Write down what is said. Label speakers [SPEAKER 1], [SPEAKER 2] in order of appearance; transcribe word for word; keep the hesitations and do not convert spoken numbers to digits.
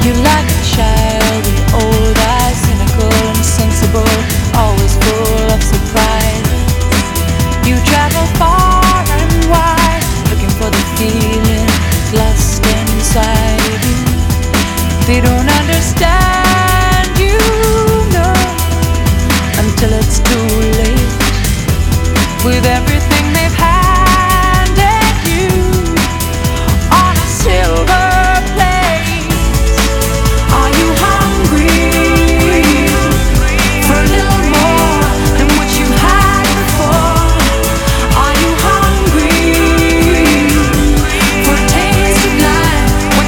[SPEAKER 1] You like a child, old eyes, cynical and sensible, always full of surprise. You travel far and wide, looking for the feeling lost inside you. They don't